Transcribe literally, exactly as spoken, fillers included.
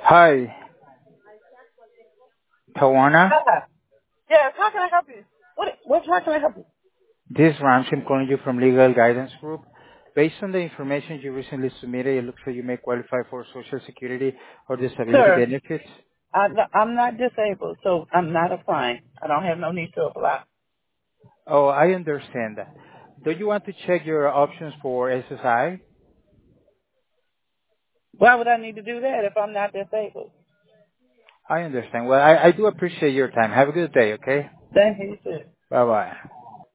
Hi, Tawana. Hi. Yes, how can I help you? What, what, how can I help you? This is Ramsey. I'm calling you from Legal Guidance Group. Based on the information you recently submitted, it looks like you may qualify for Social Security or disability Sir, benefits. I, I'm not disabled, so I'm not applying. I don't have no need to apply. Oh, I understand that. Do you want to check your options for S S I? Why would I need to do that if I'm not disabled? I understand. Well, I, I do appreciate your time. Have a good day, okay? Thank you, sir. Bye-bye.